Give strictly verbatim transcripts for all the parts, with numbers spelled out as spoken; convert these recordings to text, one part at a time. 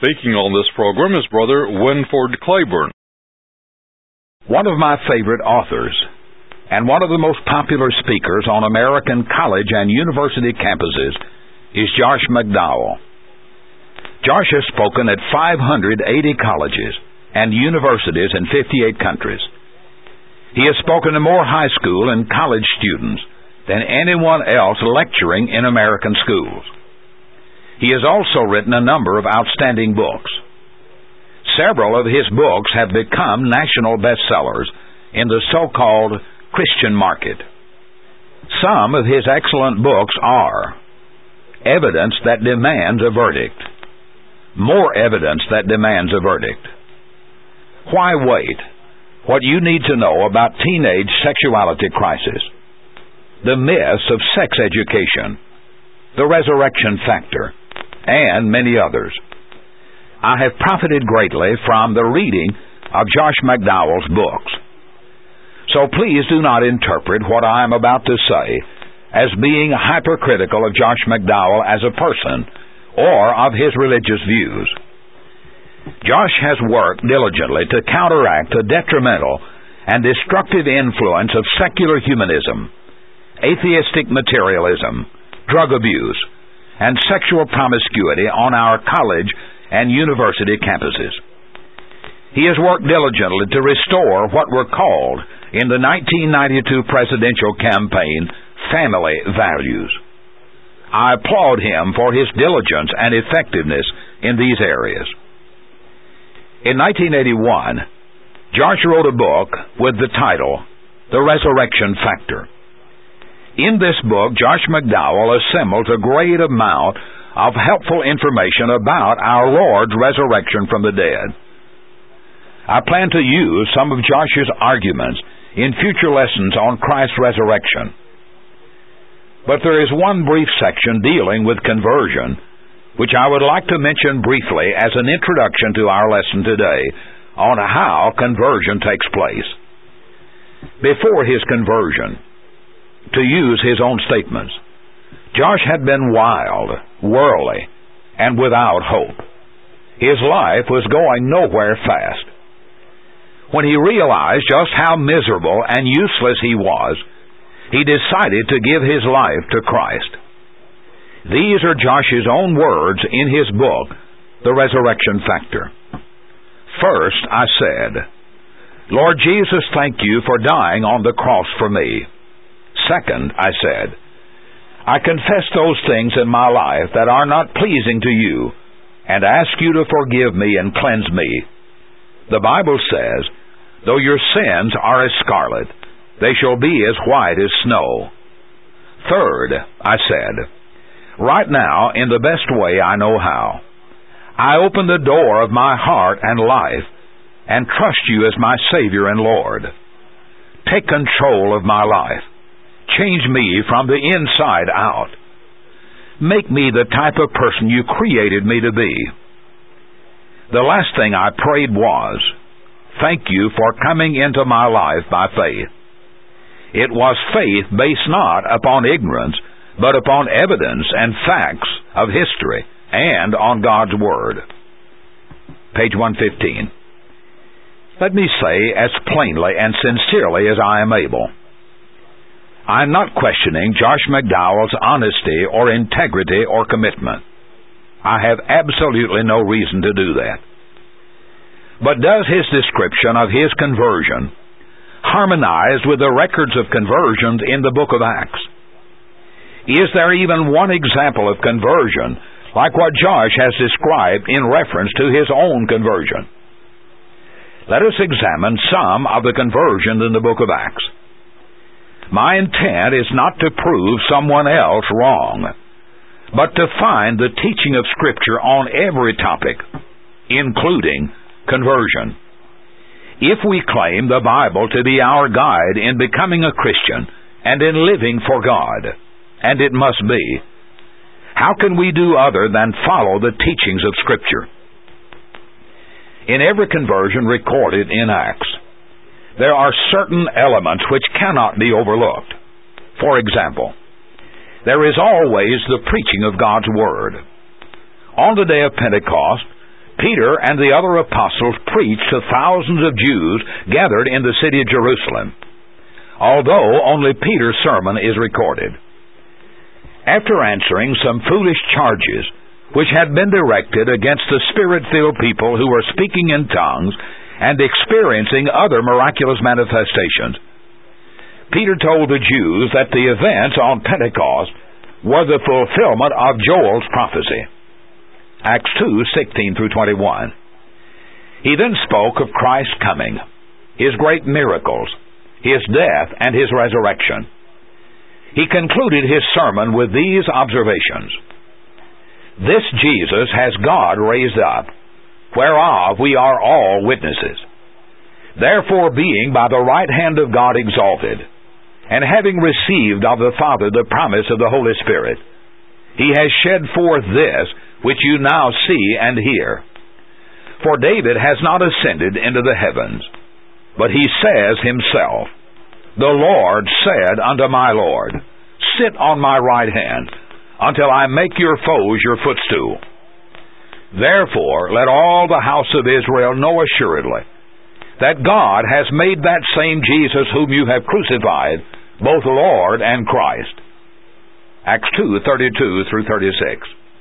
Speaking on this program is Brother Winford Claiborne. One of my favorite authors, and one of the most popular speakers on American college and university campuses, is Josh McDowell. Josh has spoken at five hundred eighty colleges and universities in fifty-eight countries. He has spoken to more high school and college students than anyone else lecturing in American schools. He has also written a number of outstanding books. Several of his books have become national bestsellers in the so-called Christian market. Some of his excellent books are Evidence That Demands a Verdict, More Evidence That Demands a Verdict, Why Wait? What You Need to Know About Teenage Sexuality Crisis, The Myths of Sex Education, The Resurrection Factor, and many others. I have profited greatly from the reading of Josh McDowell's books. So please do not interpret what I am about to say as being hypercritical of Josh McDowell as a person or of his religious views. Josh has worked diligently to counteract the detrimental and destructive influence of secular humanism, atheistic materialism, drug abuse, and sexual promiscuity on our college and university campuses. He has worked diligently to restore what were called in the nineteen ninety-two presidential campaign family values. I applaud him for his diligence and effectiveness in these areas. In nineteen eighty-one, Josh wrote a book with the title, The Resurrection Factor. In this book, Josh McDowell assembles a great amount of helpful information about our Lord's resurrection from the dead. I plan to use some of Josh's arguments in future lessons on Christ's resurrection. But there is one brief section dealing with conversion, which I would like to mention briefly as an introduction to our lesson today on how conversion takes place. Before his conversion, to use his own statements, Josh had been wild, worldly, and without hope. His life was going nowhere fast. When he realized just how miserable and useless he was, he decided to give his life to Christ. These are Josh's own words in his book, The Resurrection Factor. First, I said, Lord Jesus, thank you for dying on the cross for me. Second, I said, I confess those things in my life that are not pleasing to you, and ask you to forgive me and cleanse me. The Bible says, though your sins are as scarlet, they shall be as white as snow. Third, I said, right now, in the best way I know how, I open the door of my heart and life and trust you as my Savior and Lord. Take control of my life. Change me from the inside out. Make me the type of person you created me to be. The last thing I prayed was, thank you for coming into my life by faith. It was faith based not upon ignorance, but upon evidence and facts of history and on God's Word. Page one fifteen. Let me say as plainly and sincerely as I am able, I am not questioning Josh McDowell's honesty or integrity or commitment. I have absolutely no reason to do that. But does his description of his conversion harmonize with the records of conversions in the book of Acts? Is there even one example of conversion like what Josh has described in reference to his own conversion? Let us examine some of the conversions in the book of Acts. My intent is not to prove someone else wrong, but to find the teaching of Scripture on every topic, including conversion. If we claim the Bible to be our guide in becoming a Christian and in living for God, and it must be, how can we do other than follow the teachings of Scripture? In every conversion recorded in Acts, there are certain elements which cannot be overlooked. For example, there is always the preaching of God's Word. On the day of Pentecost, Peter and the other apostles preached to thousands of Jews gathered in the city of Jerusalem, although only Peter's sermon is recorded. After answering some foolish charges which had been directed against the Spirit-filled people who were speaking in tongues and experiencing other miraculous manifestations, Peter told the Jews that the events on Pentecost were the fulfillment of Joel's prophecy. Acts two, sixteen through twenty-one. He then spoke of Christ's coming, His great miracles, His death, and His resurrection. He concluded his sermon with these observations. This Jesus has God raised up, whereof we are all witnesses. Therefore, being by the right hand of God exalted, and having received of the Father the promise of the Holy Spirit, He has shed forth this which you now see and hear. For David has not ascended into the heavens, but he says himself, The Lord said unto my Lord, Sit on my right hand, until I make your foes your footstool. Therefore let all the house of Israel know assuredly, that God has made that same Jesus whom you have crucified, both Lord and Christ. Acts two, thirty-two through thirty-six.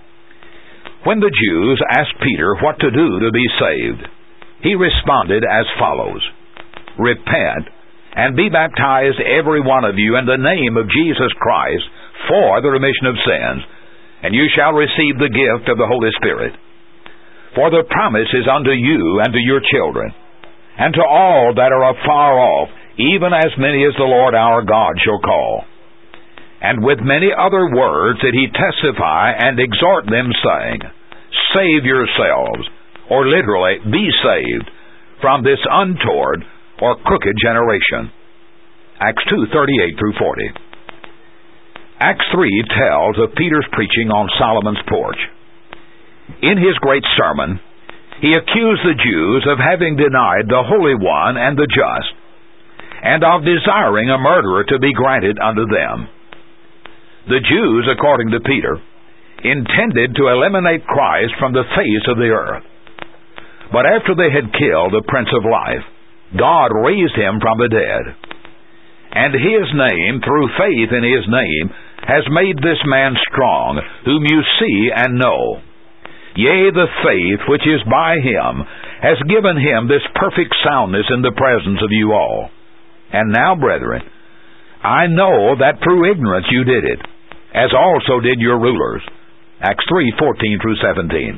When the Jews asked Peter what to do to be saved, he responded as follows, Repent, and be baptized every one of you in the name of Jesus Christ for the remission of sins, and you shall receive the gift of the Holy Spirit. For the promise is unto you and to your children, and to all that are afar off, even as many as the Lord our God shall call. And with many other words did he testify and exhort them, saying, Save yourselves, or literally, be saved, from this untoward or crooked generation. Acts two, thirty-eight through forty. Acts three tells of Peter's preaching on Solomon's porch. In his great sermon, he accused the Jews of having denied the Holy One and the just, and of desiring a murderer to be granted unto them. The Jews, according to Peter, intended to eliminate Christ from the face of the earth. But after they had killed the Prince of Life, God raised him from the dead. And his name, through faith in his name, has made this man strong, whom you see and know. Yea, the faith which is by him has given him this perfect soundness in the presence of you all. And now, brethren, I know that through ignorance you did it, as also did your rulers. Acts three, fourteen through seventeen.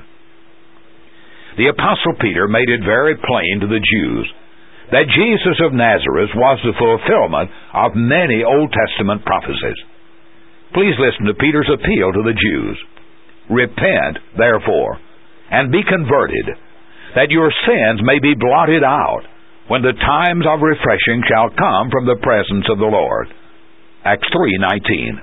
The Apostle Peter made it very plain to the Jews that Jesus of Nazareth was the fulfillment of many Old Testament prophecies. Please listen to Peter's appeal to the Jews. Repent, therefore, and be converted, that your sins may be blotted out, when the times of refreshing shall come from the presence of the Lord. Acts three, nineteen.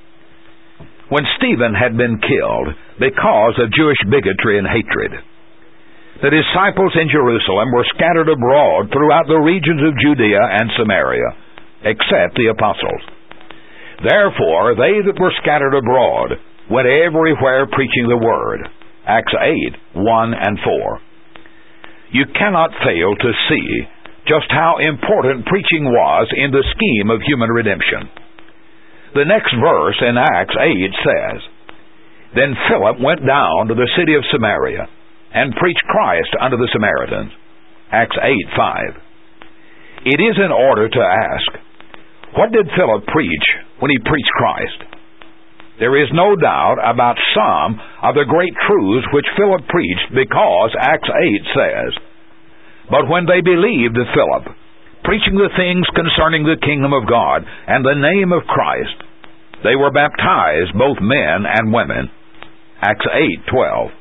When Stephen had been killed because of Jewish bigotry and hatred, the disciples in Jerusalem were scattered abroad throughout the regions of Judea and Samaria, except the apostles. Therefore, they that were scattered abroad went everywhere preaching the word. Acts eight, one and four. You cannot fail to see just how important preaching was in the scheme of human redemption. The next verse in Acts eight says, Then Philip went down to the city of Samaria, and preached Christ unto the Samaritans. Acts eight, five. It is in order to ask, what did Philip preach when he preached Christ? There is no doubt about some of the great truths which Philip preached, because Acts eight says, But when they believed Philip, preaching the things concerning the kingdom of God and the name of Christ, they were baptized, both men and women. Acts eight, twelve.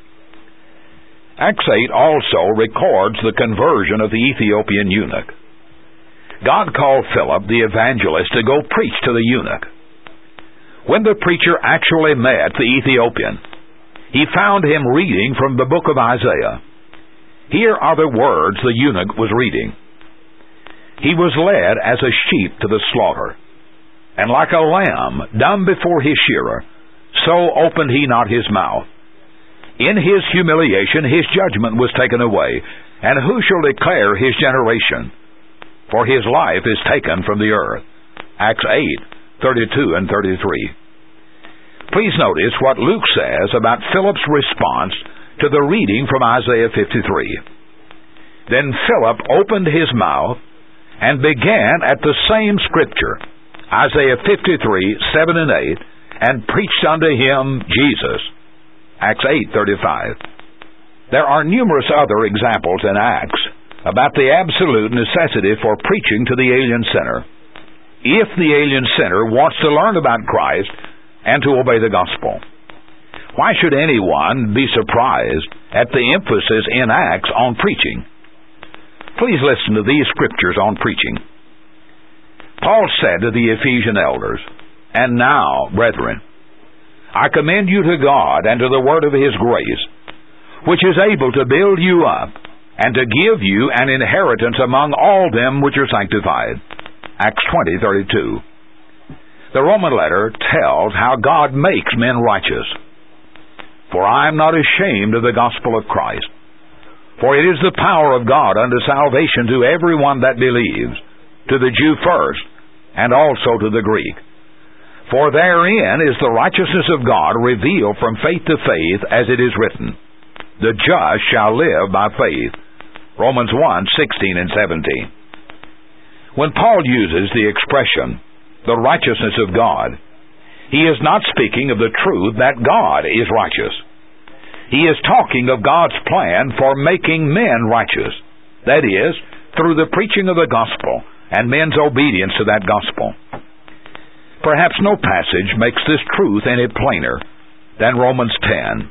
Acts eight also records the conversion of the Ethiopian eunuch. God called Philip the evangelist to go preach to the eunuch. When the preacher actually met the Ethiopian, he found him reading from the book of Isaiah. Here are the words the eunuch was reading. He was led as a sheep to the slaughter, and like a lamb dumb before his shearer, so opened he not his mouth. In his humiliation his judgment was taken away, and who shall declare his generation? For his life is taken from the earth. Acts eight, thirty-two and thirty-three. Please notice what Luke says about Philip's response to the reading from Isaiah fifty-three. Then Philip opened his mouth and began at the same scripture, Isaiah fifty-three, seven and eight, and preached unto him Jesus. Acts eight, thirty-five. There are numerous other examples in Acts about the absolute necessity for preaching to the alien sinner, if the alien sinner wants to learn about Christ and to obey the gospel. Why should anyone be surprised at the emphasis in Acts on preaching? Please listen to these scriptures on preaching. Paul said to the Ephesian elders, "And now, brethren, I commend you to God and to the word of his grace, which is able to build you up and to give you an inheritance among all them which are sanctified." Acts twenty, thirty-two. The Roman letter tells how God makes men righteous. "For I am not ashamed of the gospel of Christ, for it is the power of God unto salvation to everyone that believes, to the Jew first, and also to the Greek. For therein is the righteousness of God revealed from faith to faith, as it is written, The just shall live by faith." Romans one, sixteen and seventeen. When Paul uses the expression, the righteousness of God, he is not speaking of the truth that God is righteous. He is talking of God's plan for making men righteous, that is, through the preaching of the gospel and men's obedience to that gospel. Perhaps no passage makes this truth any plainer than Romans ten.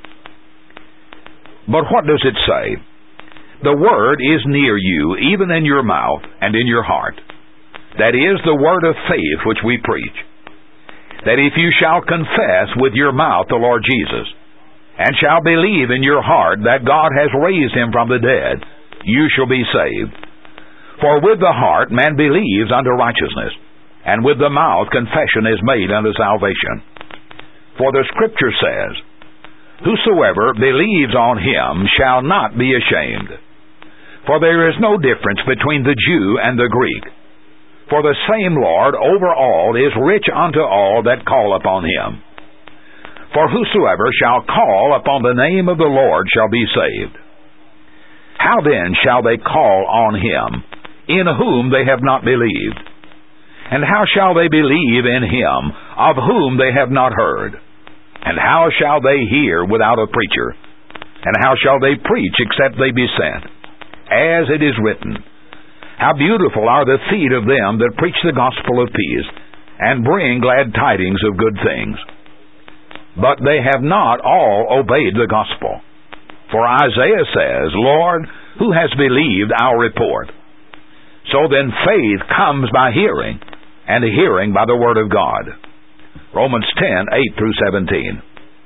But what does it say? The word is near you, even in your mouth and in your heart. That is the word of faith which we preach. That if you shall confess with your mouth the Lord Jesus, and shall believe in your heart that God has raised him from the dead, you shall be saved. For with the heart man believes unto righteousness, and with the mouth confession is made unto salvation. For the Scripture says, Whosoever believes on him shall not be ashamed. For there is no difference between the Jew and the Greek. For the same Lord over all is rich unto all that call upon him. For whosoever shall call upon the name of the Lord shall be saved. How then shall they call on him, in whom they have not believed? And how shall they believe in him, of whom they have not heard? And how shall they hear without a preacher? And how shall they preach except they be sent? As it is written, How beautiful are the feet of them that preach the gospel of peace, and bring glad tidings of good things. But they have not all obeyed the gospel. For Isaiah says, Lord, who has believed our report? So then faith comes by hearing, and hearing by the word of God. Romans ten, eight through seventeen.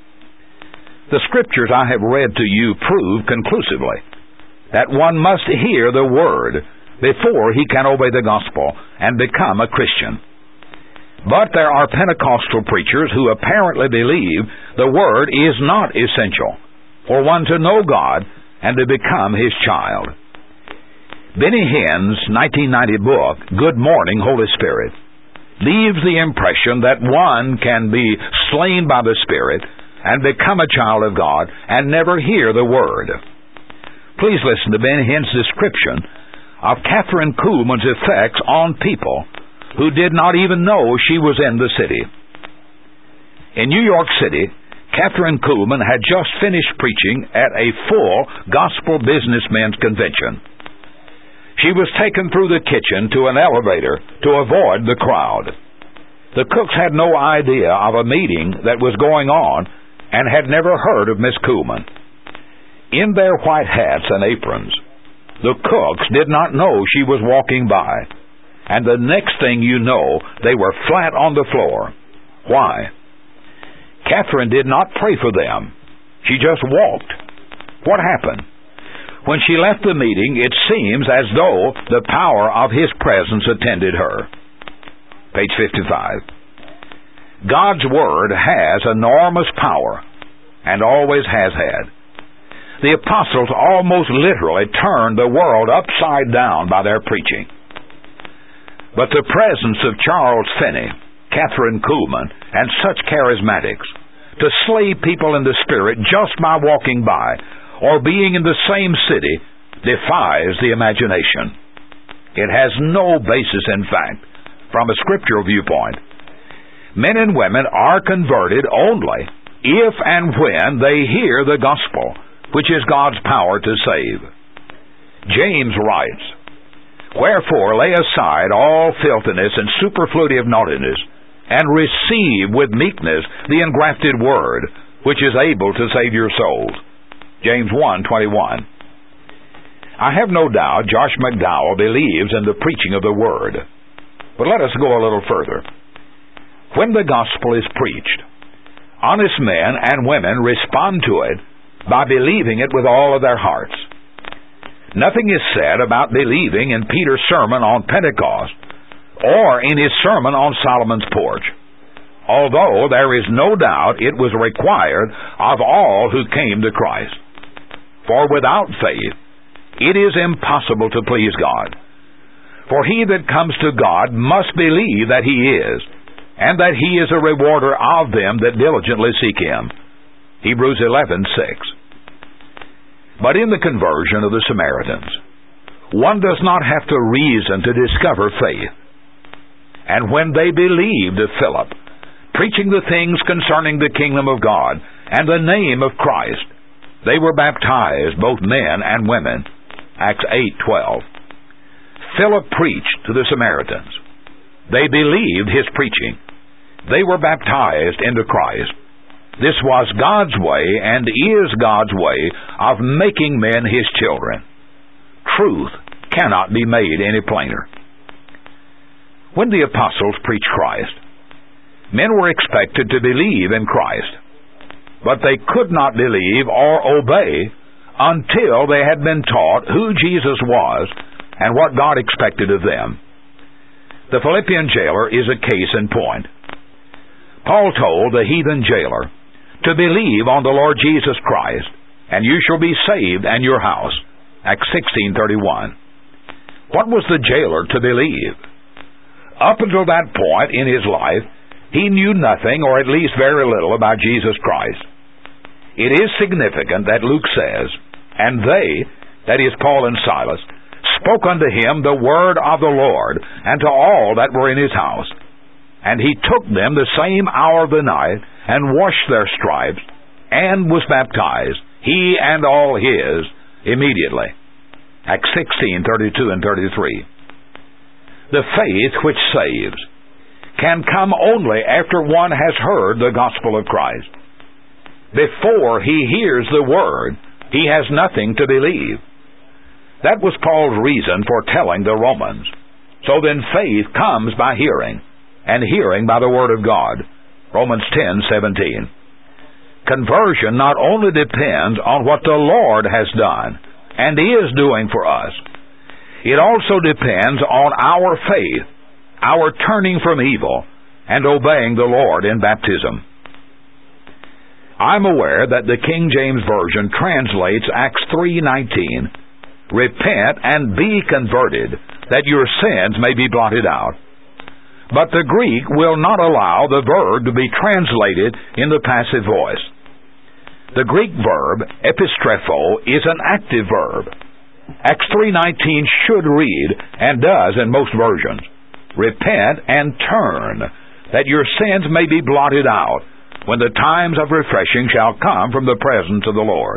The scriptures I have read to you prove conclusively that one must hear the word before he can obey the gospel and become a Christian. But there are Pentecostal preachers who apparently believe the word is not essential for one to know God and to become his child. Benny Hinn's nineteen ninety book, Good Morning, Holy Spirit, leaves the impression that one can be slain by the Spirit and become a child of God and never hear the word. Please listen to Benny Hinn's description of Catherine Kuhlman's effects on people who did not even know she was in the city. In New York City, Catherine Kuhlman had just finished preaching at a full gospel businessmen's convention. She was taken through the kitchen to an elevator to avoid the crowd. The cooks had no idea of a meeting that was going on and had never heard of Miss Kuhlman. In their white hats and aprons, the cooks did not know she was walking by, and the next thing you know, they were flat on the floor. Why? Catherine did not pray for them. She just walked. What happened? When she left the meeting, it seems as though the power of his presence attended her. Page fifty-five. God's Word has enormous power, and always has had, The apostles almost literally turned the world upside down by their preaching. But the presence of Charles Finney, Catherine Kuhlman, and such charismatics to slay people in the spirit just by walking by or being in the same city defies the imagination. It has no basis in fact from a scriptural viewpoint. Men and women are converted only if and when they hear the gospel, which is God's power to save. James writes, "Wherefore lay aside all filthiness and superfluity of naughtiness, and receive with meekness the engrafted word, which is able to save your souls." James one twenty-one. I have no doubt Josh McDowell believes in the preaching of the word. But let us go a little further. When the gospel is preached, honest men and women respond to it by believing it with all of their hearts. Nothing is said about believing in Peter's sermon on Pentecost or in his sermon on Solomon's porch, although there is no doubt it was required of all who came to Christ. For without faith, it is impossible to please God. For he that comes to God must believe that he is, and that he is a rewarder of them that diligently seek him. Hebrews eleven six. But in the conversion of the Samaritans, one does not have to reason to discover faith. And when they believed of Philip, preaching the things concerning the kingdom of God and the name of Christ, they were baptized, both men and women. Acts eight twelve. Philip preached to the Samaritans. They believed his preaching. They were baptized into Christ. This was God's way and is God's way of making men his children. Truth cannot be made any plainer. When the apostles preached Christ, men were expected to believe in Christ, but they could not believe or obey until they had been taught who Jesus was and what God expected of them. The Philippian jailer is a case in point. Paul told the heathen jailer to believe on the Lord Jesus Christ, and you shall be saved and your house. Acts sixteen thirty-one. What was the jailer to believe? Up until that point in his life, he knew nothing, or at least very little, about Jesus Christ. It is significant that Luke says, "And they," that is Paul and Silas, "spoke unto him the word of the Lord, and to all that were in his house. And he took them the same hour of the night, and washed their stripes, and was baptized, he and all his, immediately." Acts sixteen thirty-two and thirty-three. The faith which saves can come only after one has heard the gospel of Christ. Before he hears the word, he has nothing to believe. That was Paul's reason for telling the Romans. So then faith comes by hearing, and hearing by the word of God. Romans ten seventeen. Conversion not only depends on what the Lord has done and is doing for us, it also depends on our faith, our turning from evil, and obeying the Lord in baptism. I'm aware that the King James Version translates Acts three nineteen, "Repent and be converted, that your sins may be blotted out." But the Greek will not allow the verb to be translated in the passive voice. The Greek verb, epistrepho, is an active verb. Acts three nineteen should read, and does in most versions, "Repent and turn, that your sins may be blotted out, when the times of refreshing shall come from the presence of the Lord."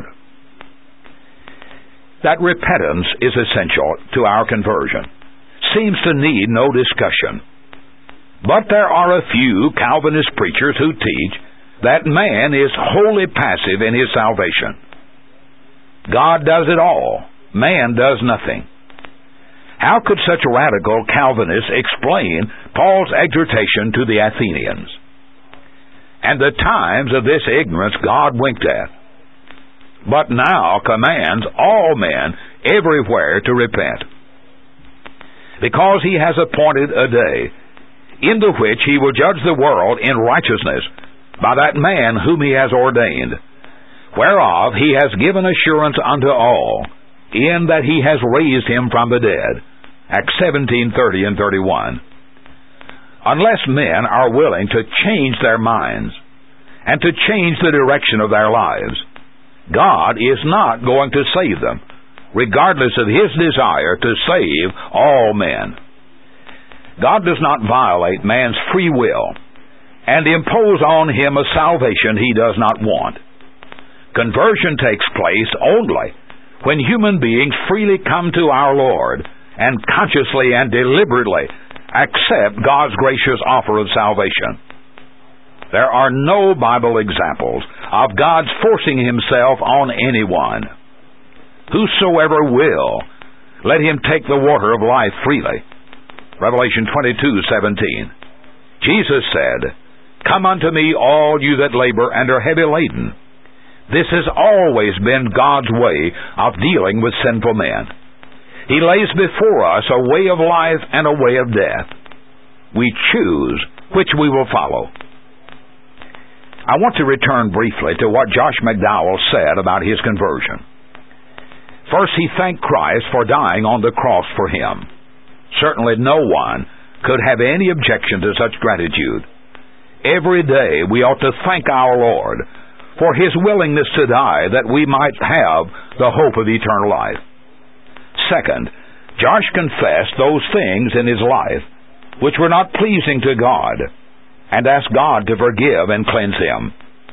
That repentance is essential to our conversion seems to need no discussion. But there are a few Calvinist preachers who teach that man is wholly passive in his salvation. God does it all. Man does nothing. How could such radical Calvinists explain Paul's exhortation to the Athenians? And the times of this ignorance God winked at, but now commands all men everywhere to repent, because he has appointed a day in the which he will judge the world in righteousness by that man whom he has ordained, whereof he has given assurance unto all, in that he has raised him from the dead. Acts seventeen, thirty and thirty-one. Unless men are willing to change their minds and to change the direction of their lives, God is not going to save them, regardless of his desire to save all men. God does not violate man's free will and impose on him a salvation he does not want. Conversion takes place only when human beings freely come to our Lord and consciously and deliberately accept God's gracious offer of salvation. There are no Bible examples of God's forcing himself on anyone. Whosoever will, let him take the water of life freely. Revelation twenty-two, seventeen. Jesus said, Come unto me, all you that labor and are heavy laden. This has always been God's way of dealing with sinful men. He lays before us a way of life and a way of death. We choose which we will follow. I want to return briefly to what Josh McDowell said about his conversion. First, he thanked Christ for dying on the cross for him. Certainly no one could have any objection to such gratitude. Every day we ought to thank our Lord for his willingness to die that we might have the hope of eternal life. Second, Josh confessed those things in his life which were not pleasing to God and asked God to forgive and cleanse him.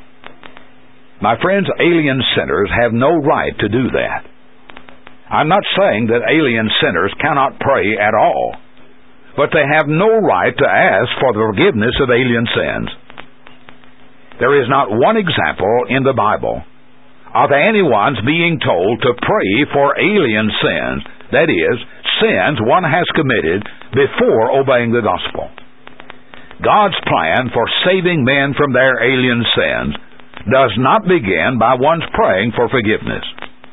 My friends, alien sinners have no right to do that. I'm not saying that alien sinners cannot pray at all, but they have no right to ask for the forgiveness of alien sins. There is not one example in the Bible of anyone's being told to pray for alien sins, that is, sins one has committed before obeying the gospel. God's plan for saving men from their alien sins does not begin by one's praying for forgiveness.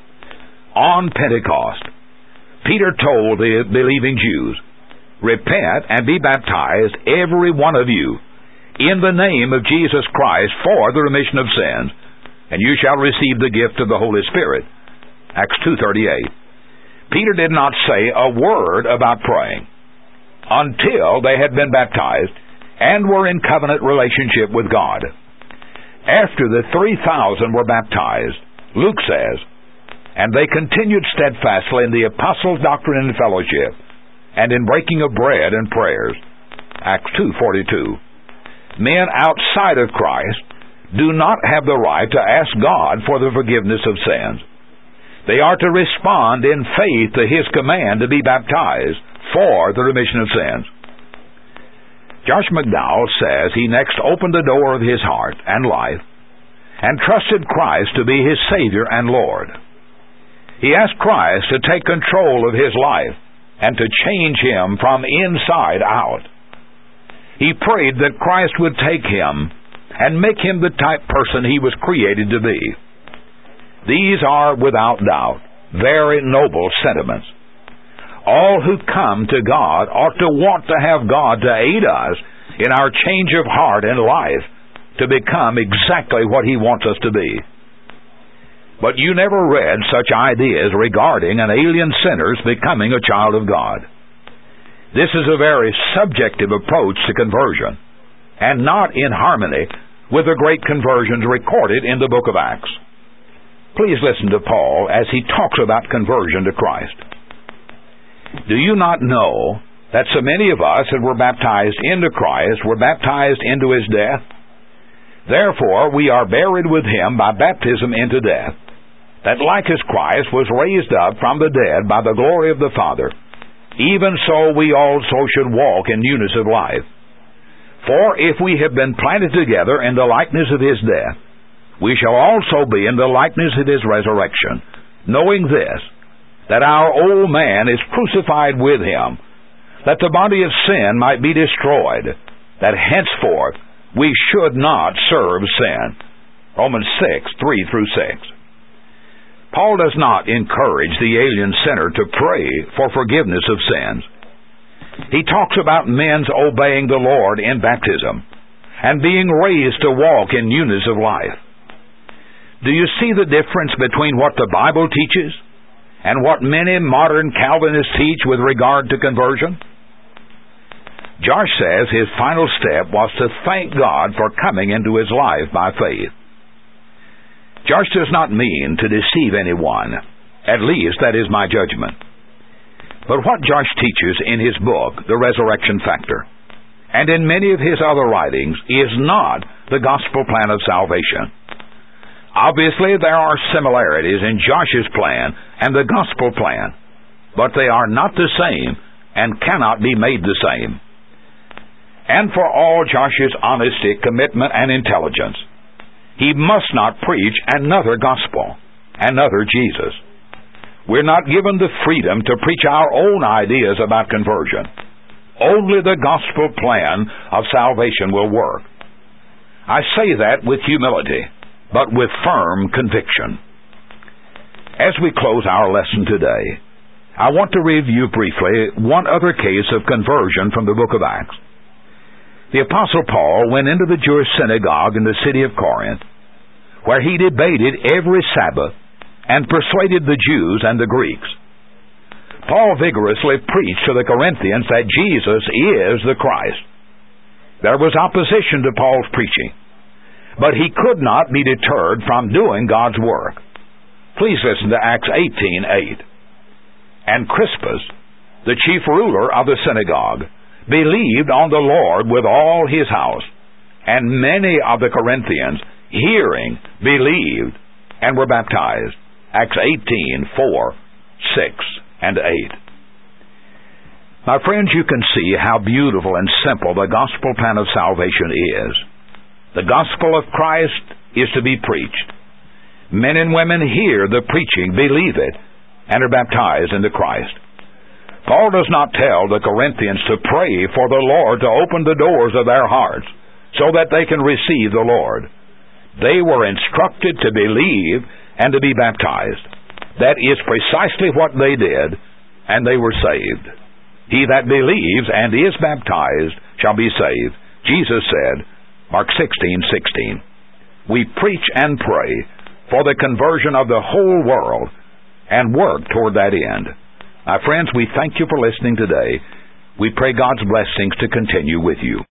On Pentecost, Peter told the believing Jews, Repent and be baptized, every one of you, in the name of Jesus Christ for the remission of sins, and you shall receive the gift of the Holy Spirit. Acts two thirty-eight. Peter did not say a word about praying until they had been baptized and were in covenant relationship with God. After the three thousand were baptized, Luke says, And they continued steadfastly in the apostles' doctrine and fellowship, and in breaking of bread and prayers. Acts two forty-two. Men outside of Christ do not have the right to ask God for the forgiveness of sins. They are to respond in faith to his command to be baptized for the remission of sins. Josh McDowell says he next opened the door of his heart and life and trusted Christ to be his Savior and Lord. He asked Christ to take control of his life and to change him from inside out. He prayed that Christ would take him and make him the type person he was created to be. These are, without doubt, very noble sentiments. All who come to God ought to want to have God to aid us in our change of heart and life to become exactly what he wants us to be. But you never read such ideas regarding an alien sinner's becoming a child of God. This is a very subjective approach to conversion, and not in harmony with the great conversions recorded in the book of Acts. Please listen to Paul as he talks about conversion to Christ. Do you not know that so many of us that were baptized into Christ were baptized into his death? Therefore we are buried with him by baptism into death, that like as Christ was raised up from the dead by the glory of the Father, even so we also should walk in newness of life. For if we have been planted together in the likeness of his death, we shall also be in the likeness of his resurrection, knowing this, that our old man is crucified with him, that the body of sin might be destroyed, that henceforth we should not serve sin. Romans six, three through six. Paul does not encourage the alien sinner to pray for forgiveness of sins. He talks about men's obeying the Lord in baptism and being raised to walk in newness of life. Do you see the difference between what the Bible teaches and what many modern Calvinists teach with regard to conversion? Josh says his final step was to thank God for coming into his life by faith. Josh does not mean to deceive anyone. At least that is my judgment. But what Josh teaches in his book, The Resurrection Factor, and in many of his other writings, is not the gospel plan of salvation. Obviously, there are similarities in Josh's plan and the gospel plan, but they are not the same and cannot be made the same. And for all Josh's honesty, commitment, and intelligence, he must not preach another gospel, another Jesus. We're not given the freedom to preach our own ideas about conversion. Only the gospel plan of salvation will work. I say that with humility, but with firm conviction. As we close our lesson today, I want to review briefly one other case of conversion from the book of Acts. The Apostle Paul went into the Jewish synagogue in the city of Corinth, where he debated every Sabbath and persuaded the Jews and the Greeks. Paul vigorously preached to the Corinthians that Jesus is the Christ. There was opposition to Paul's preaching, but he could not be deterred from doing God's work. Please listen to Acts eighteen eight. And Crispus, the chief ruler of the synagogue, believed on the Lord with all his house, and many of the Corinthians, hearing, believed, and were baptized. Acts eighteen four, six, and eight. My friends, you can see how beautiful and simple the gospel plan of salvation is. The gospel of Christ is to be preached. Men and women hear the preaching, believe it, and are baptized into Christ. Paul does not tell the Corinthians to pray for the Lord to open the doors of their hearts so that they can receive the Lord. They were instructed to believe and to be baptized. That is precisely what they did, and they were saved. He that believes and is baptized shall be saved. Jesus said, Mark sixteen sixteen, we preach and pray for the conversion of the whole world and work toward that end. My friends, we thank you for listening today. We pray God's blessings to continue with you.